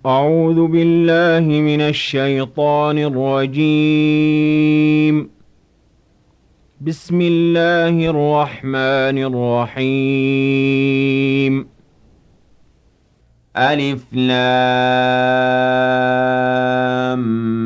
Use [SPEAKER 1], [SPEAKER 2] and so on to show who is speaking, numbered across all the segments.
[SPEAKER 1] أعوذ بالله من الشيطان الرجيم. بسم الله الرحمن الرحيم. ألف لام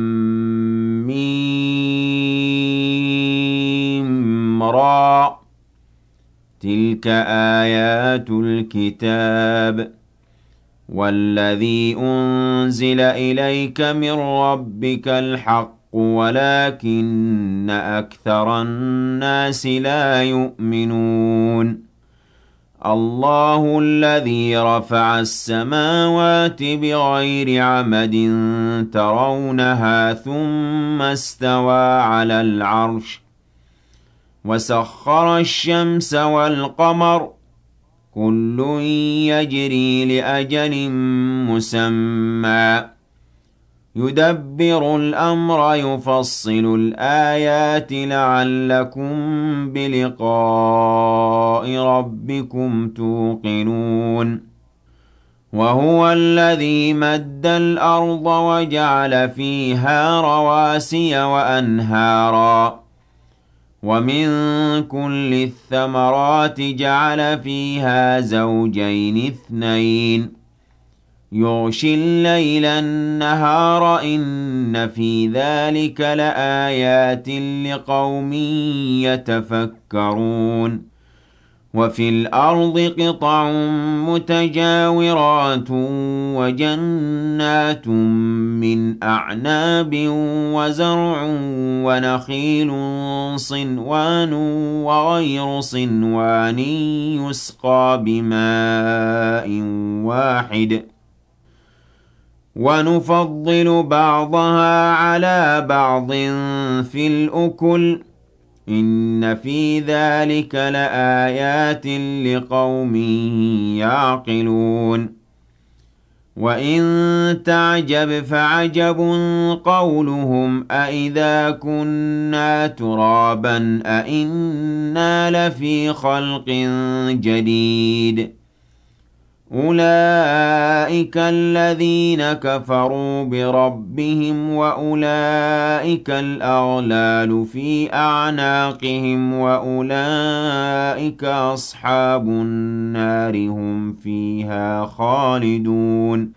[SPEAKER 1] ميم را. تلك آيات الكتاب والذي أنزل إليك من ربك الحق ولكن أكثر الناس لا يؤمنون. الله الذي رفع السماوات بغير عمد ترونها ثم استوى على العرش وسخر الشمس والقمر كل يجري لأجل مسمى يدبر الأمر يفصل الآيات لعلكم بلقاء ربكم توقنون. وهو الذي مد الأرض وجعل فيها رواسي وأنهارا ومن كل الثمرات جعل فيها زوجين اثنين يغشي الليل النهار إن في ذلك لآيات لقوم يتفكرون. وفي الأرض قطع متجاورات وجنات من أعناب وزرع ونخيل صنوان وغير صنوان يسقى بماء واحد ونفضل بعضها على بعض في الأكل إن في ذلك لآيات لقوم يعقلون. وإن تعجب فعجب قولهم أإذا كنا ترابا أإنا لفي خلق جديد أولئك الذين كفروا بربهم وأولئك الأغلال في أعناقهم وأولئك أصحاب النار هم فيها خالدون.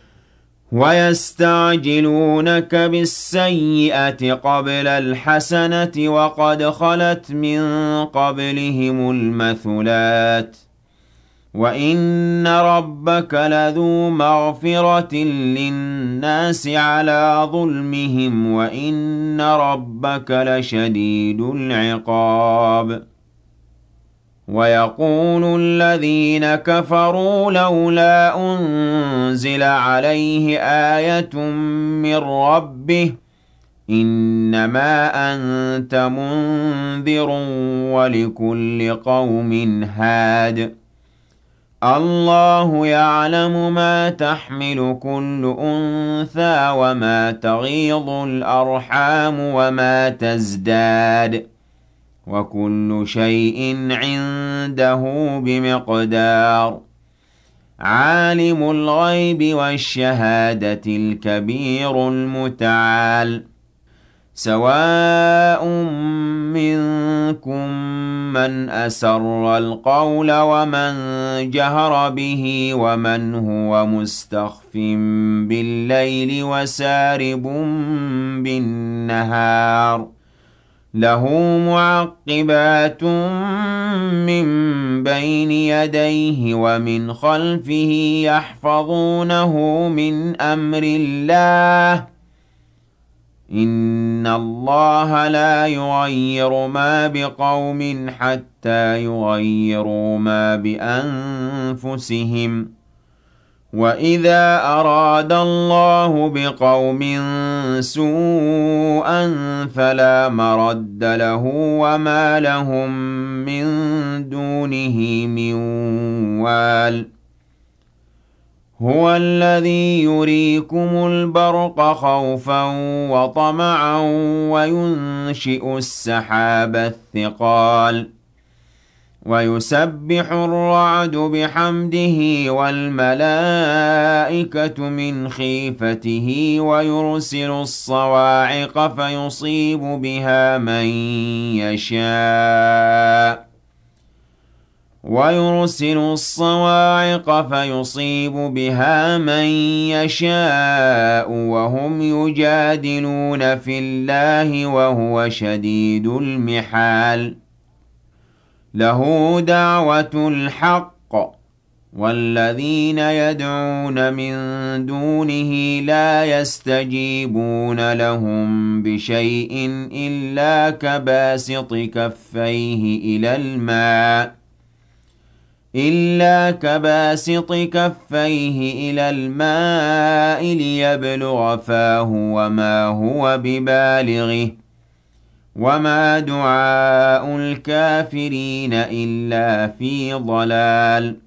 [SPEAKER 1] ويستعجلونك بالسيئة قبل الحسنة وقد خلت من قبلهم المثلات وإن ربك لذو مغفرة للناس على ظلمهم وإن ربك لشديد العقاب. ويقول الذين كفروا لولا أنزل عليه آية من ربه إنما أنت منذر ولكل قوم هاد الله يعلم ما تحمل كل أنثى وما تغيض الأرحام وما تزداد وكل شيء عنده بمقدار. عالم الغيب والشهادة الكبير المتعال. سواء منكم من أسر القول ومن جهر به ومن هو مستخف بالليل وسارب بالنهار له معقبات من بين يديه ومن خلفه يحفظونه من أمر الله إن الله لا يغير ما بقوم حتى يغيروا ما بأنفسهم وإذا أراد الله بقوم سوءا فلا مرد له وما لهم من دونه من وال. هو الذي يريكم البرق خوفا وطمعا وينشئ السحاب الثقال ويسبح الرعد بحمده والملائكة من خيفته ويرسل الصواعق فيصيب بها من يشاء وهم يجادلون في الله وهو شديد المحال له دعوة الحق والذين يدعون من دونه لا يستجيبون لهم بشيء إلا كباسط كفيه إلى الماء ليبلغ فاه وما هو ببالغه وما دعاء الكافرين إلا في ضلال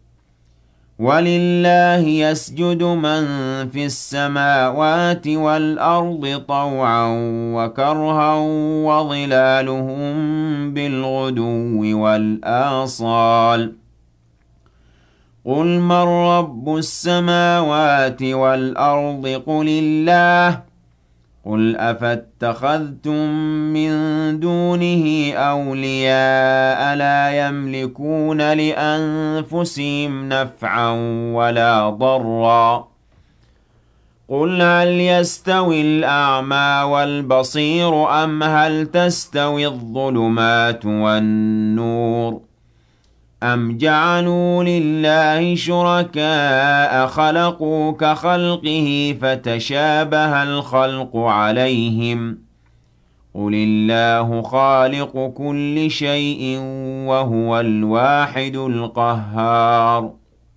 [SPEAKER 1] ولله يسجد من في السماوات والأرض طوعا وكرها وظلالهم بالغدو والآصال قل من رب السماوات والأرض قل الله قل أفاتخذتم من دونه أولياء لا يملكون لأنفسهم نفعا ولا ضرا قل هل يستوي الأعمى والبصير أم هل تستوي الظلمات والنور أم جعلوا لله شركاء خلقوا كخلقه فتشابه الخلق عليهم قل الله خالق كل شيء وهو الواحد القهار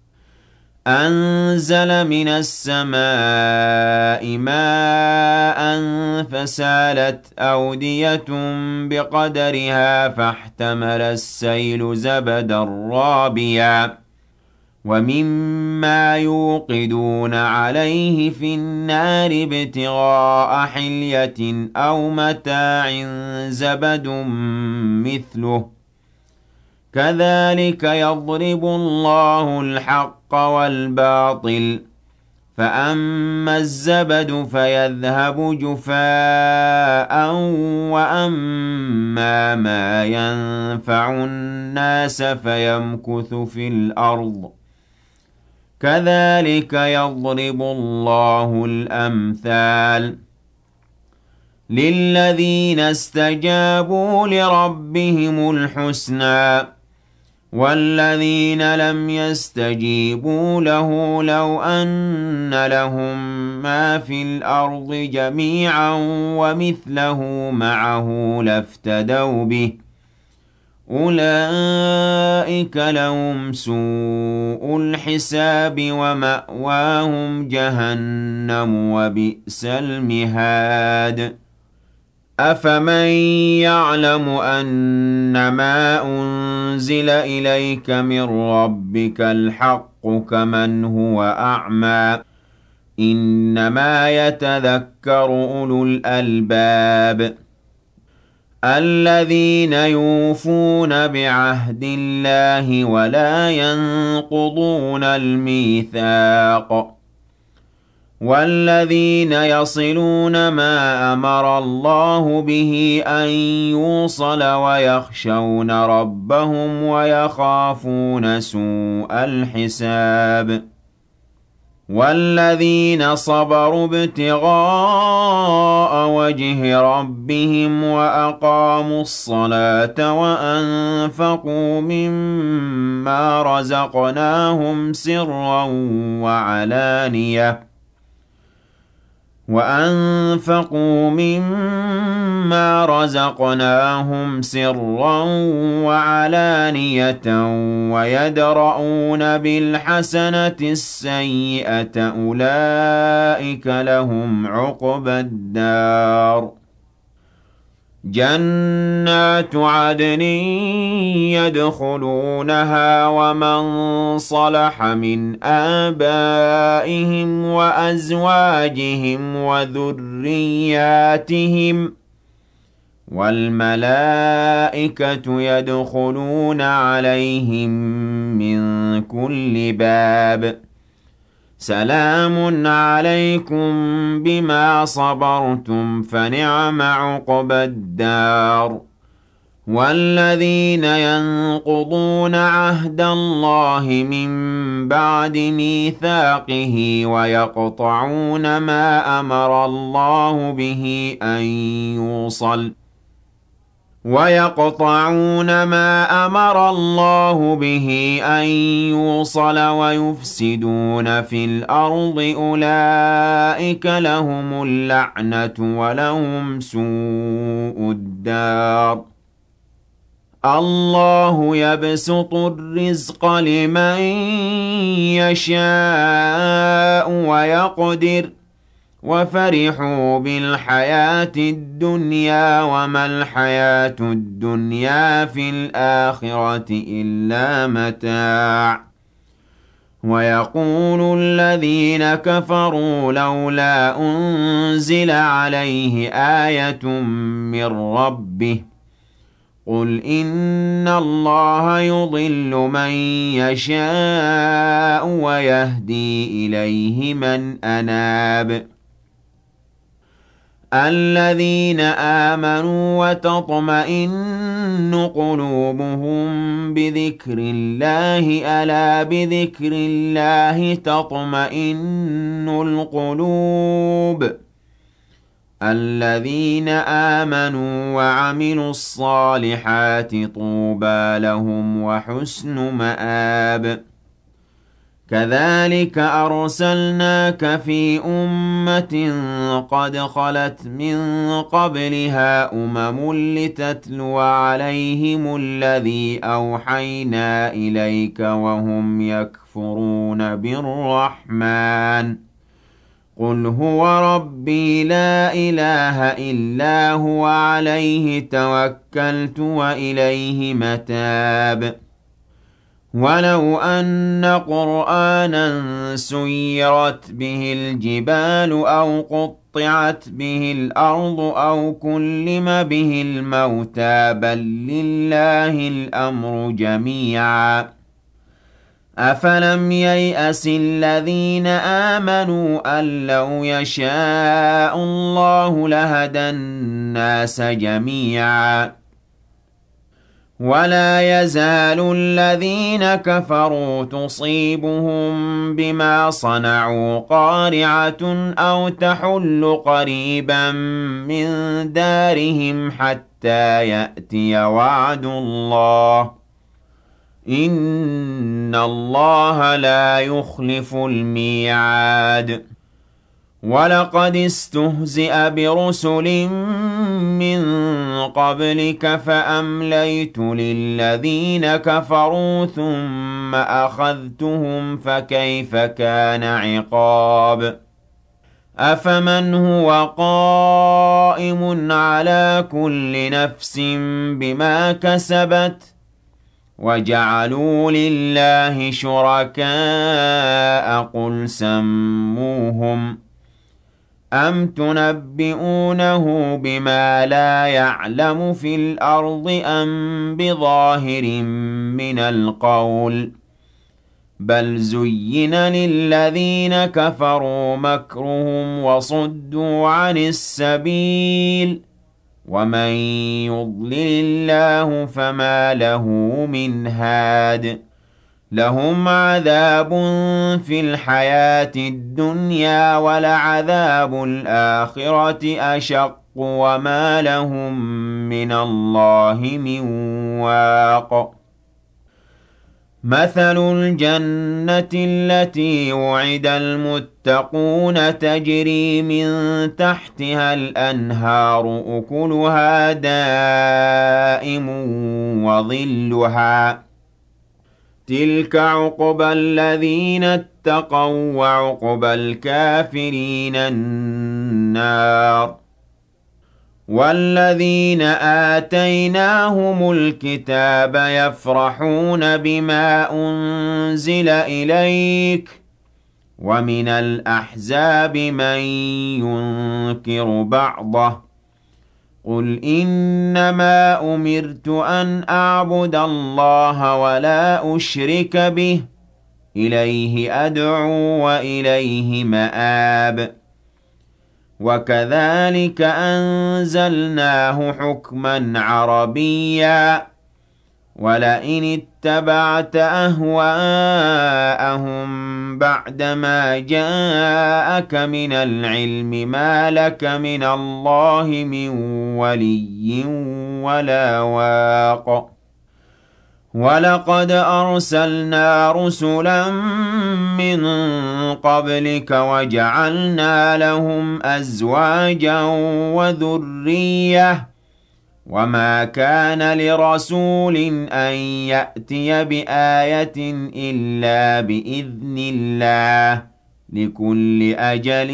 [SPEAKER 1] أنزل من السماء ماء فسالت أودية بقدرها فاحتمل السيل زبدا رابيا ومما يوقدون عليه في النار ابتغاء حلية أو متاع زبد مثله كذلك يضرب الله الحق والباطل فأما الزبد فيذهب جفاء وأما ما ينفع الناس فيمكث في الأرض كذلك يضرب الله الأمثال للذين استجابوا لربهم الحسنى والذين لم يستجيبوا له لو أن لهم ما في الأرض جميعا ومثله معه لافتدوا به أولئك لهم سوء الحساب ومأواهم جهنم وبئس المهاد أفمن يعلم أنما أنزل إليك من ربك الحق كمن هو أعمى إنما يتذكر أولو الألباب الذين يوفون بعهد الله ولا ينقضون الميثاق والذين يصلون ما أمر الله به أن يوصل ويخشون ربهم ويخافون سوء الحساب والذين صبروا ابتغاء وجه ربهم وأقاموا الصلاة وأنفقوا مما رزقناهم سرا وعلانية ويدرؤون بالحسنة السيئة أولئك لهم عقبى الدار جنات عدن يدخلونها ومن صلح من آبائهم وأزواجهم وَالْمَلَائِكَةُ يَدْخُلُونَ عَلَيْهِم مِّن كُلِّ بَابٍ سَلَامٌ عَلَيْكُم بِمَا صَبَرْتُمْ فَنِعْمَ عُقْبَى الدَّارِ وَالَّذِينَ يَنقُضُونَ عَهْدَ اللَّهِ مِن بَعْدِ مِيثَاقِهِ وَيَقْطَعُونَ مَا أَمَرَ اللَّهُ بِهِ أَن يُوصَلَ وَيُفْسِدُونَ فِي الْأَرْضِ أُولَٰئِكَ لَهُمُ اللَّعْنَةُ وَلَهُمْ سُوءُ الدَّارِ اللَّهُ يَبْسُطُ الرِّزْقَ لِمَن يَشَاءُ وَيَقْدِرُ وَفَرِحُوا بِالْحَيَاةِ الدُّنْيَا وَمَا الْحَيَاةُ الدُّنْيَا فِي الْآخِرَةِ إِلَّا مَتَاعٌ وَيَقُولُ الَّذِينَ كَفَرُوا لَوْلَا أُنزِلَ عَلَيْهِ آيَةٌ مِّن رَّبِّهِ قُلْ إِنَّ اللَّهَ يُضِلُّ مَن يَشَاءُ وَيَهْدِي إِلَيْهِ مَنْ أَنَابَ الَّذِينَ آمَنُوا وَتَطْمَئِنُّ قُلُوبُهُم بِذِكْرِ اللَّهِ أَلَا بِذِكْرِ اللَّهِ تَطْمَئِنُّ الْقُلُوبُ الَّذِينَ آمَنُوا وَعَمِلُوا الصَّالِحَاتِ طُوبَىٰ لَهُمْ وَحُسْنُ مَآبٍ كَذَٰلِكَ أَرْسَلْنَاكَ فِي أُمَّةٍ قَدْ خَلَتْ مِن قَبْلِهَا أُمَمٌ لِّتَتْلُوَ عَلَيْهِمُ الَّذِي أَوْحَيْنَا إِلَيْكَ وَهُمْ يَكْفُرُونَ بِالرَّحْمَٰنِ قُلْ هُوَ رَبِّي لَا إِلَٰهَ إِلَّا هُوَ عَلَيْهِ تَوَكَّلْتُ وَإِلَيْهِ مَتَابِ وَلَوْ أَنَّ قُرْآنًا سُيِّرَتْ بِهِ الْجِبَالُ أَوْ قُطِّعَتْ بِهِ الْأَرْضُ أَوْ كُلِّمَ بِهِ الْمَوْتَىٰ بَل لِّلَّهِ الْأَمْرُ جَمِيعًا أَفَلَمْ يَيْأَسِ الَّذِينَ آمَنُوا أَن لَّوْ يَشَاءُ اللَّهُ لَهَدَى النَّاسَ جَمِيعًا وَلَا يَزَالُ الَّذِينَ كَفَرُوا تُصِيبُهُم بِمَا صَنَعُوا قَارِعَةٌ أَوْ تَحُلُّ قَرِيبًا مِّن دَارِهِمْ حَتَّىٰ يَأْتِيَ وَعْدُ اللَّهِ ۚ إِنَّ اللَّهَ لَا يُخْلِفُ الْمِيعَادَ وَلَقَدِ اسْتُهْزِئَ بِرُسُلٍ مِّن قَبْلِكَ فَأَمْلَيْتُ لِلَّذِينَ كَفَرُوا ثُمَّ أَخَذْتُهُمْ فَكَيْفَ كَانَ عِقَابِ أَفَمَنْ هُوَ قَائِمٌ عَلَىٰ كُلِّ نَفْسٍ بِمَا كَسَبَتْ وَجَعَلُوا لِلَّهِ شُرَكَاءَ قُلْ سَمُّوهُمْ أَمْ تُنَبِّئُونَهُ بِمَا لَا يَعْلَمُ فِي الْأَرْضِ أَم بِظَاهِرٍ مِّنَ الْقَوْلِ بَلْ زُيِّنَ لِلَّذِينَ كَفَرُوا مَكْرُهُمْ وَصُدُّوا عَنِ السَّبِيلِ وَمَن يُضْلِلِ اللَّهُ فَمَا لَهُ مِنْ هَادٍ لَهُمْ عَذَابٌ فِي الْحَيَاةِ الدُّنْيَا وَلَعَذَابُ الْآخِرَةِ أَشَقُّ وَمَا لَهُم مِّنَ اللَّهِ مِن وَاقٍ مَثَلُ الْجَنَّةِ الَّتِي وُعِدَ الْمُتَّقُونَ تَجْرِي مِن تَحْتِهَا الْأَنْهَارُ أُكُلُهَا دَائِمٌ وَظِلُّهَا ۚ تِلْكَ عُقْبَى الَّذِينَ اتَّقَوا ۖ وَّعُقْبَى الْكَافِرِينَ النَّارُ وَالَّذِينَ آتَيْنَاهُمُ الْكِتَابَ يَفْرَحُونَ بِمَا أُنزِلَ إِلَيْكَ ۖ وَمِنَ الْأَحْزَابِ مَن يُنكِرُ بَعْضَهُ ۚ قُلْ إِنَّمَا أُمِرْتُ أَنْ أَعْبُدَ اللَّهَ وَلَا أُشْرِكَ بِهِ إِلَيْهِ أَدْعُو وَإِلَيْهِ مَآبِ وَكَذَلِكَ أَنزَلْنَاهُ حُكْمًا عَرَبِيًّا وَلَئِنِ اتَّبَعْتَ أَهْوَاءَهُم بَعْدَمَا جَاءَكَ مِنَ الْعِلْمِ مَا لَكَ مِنَ اللَّهِ مِن وَلِيٍّ وَلَا وَاقٍ وَلَقَدْ أَرْسَلْنَا رُسُلًا مِّن قَبْلِكَ وَجَعَلْنَا لَهُمْ أَزْوَاجًا وَذُرِّيَّةً وَمَا كَانَ لِرَسُولٍ أَن يَأْتِيَ بِآيَةٍ إِلَّا بِإِذْنِ اللَّهِ ۗ لِكُلِّ أَجَلٍ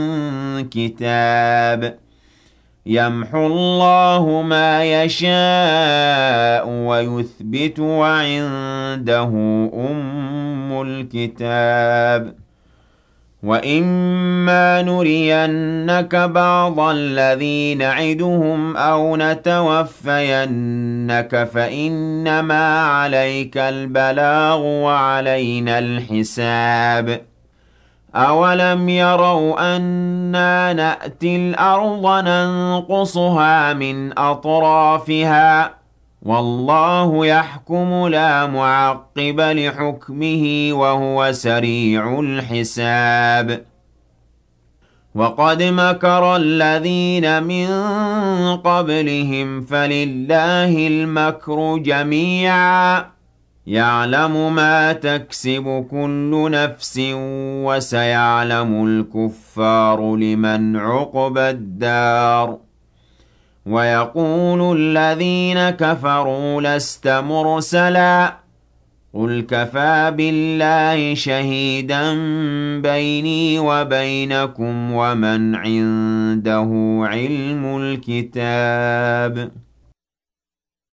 [SPEAKER 1] كِتَابٌ يَمْحُو اللَّهُ مَا يَشَاءُ وَيُثْبِتُ وَعِندَهُ أُمُّ الْكِتَابِ وَإِمَّا نُرِيَنَّكَ بَعْضَ الَّذِي نَعِدُهُمْ أَوْ نَتَوَفَّيَنَّكَ فَإِنَّمَا عَلَيْكَ الْبَلَاغُ وَعَلَيْنَا الْحِسَابُ أَوَلَمْ يَرَوْا أَنَّا نَأْتِي الْأَرْضَ نَنقُصُهَا مِنْ أَطْرَافِهَا ۚ وَاللَّهُ يَحْكُمُ لَا مُعَقِّبَ لِحُكْمِهِ وَهُوَ سَرِيعُ الْحِسَابِ وَقَدْ مَكَرَ الَّذِينَ مِن قَبْلِهِمْ فَلِلَّهِ الْمَكْرُ جَمِيعًا يَعْلَمُ مَا تَكْسِبُ كُلُّ نَفْسٍ وَسَيَعْلَمُ الْكُفَّارُ لِمَنْ عُقْبَى الدَّارِ وَيَقُولُ الَّذِينَ كَفَرُوا لَسْتَ مُرْسَلًا ۚ قُلْ كَفَىٰ بِاللَّهِ شَهِيدًا بَيْنِي وَبَيْنَكُمْ وَمَنْ عِندَهُ عِلْمُ الْكِتَابِ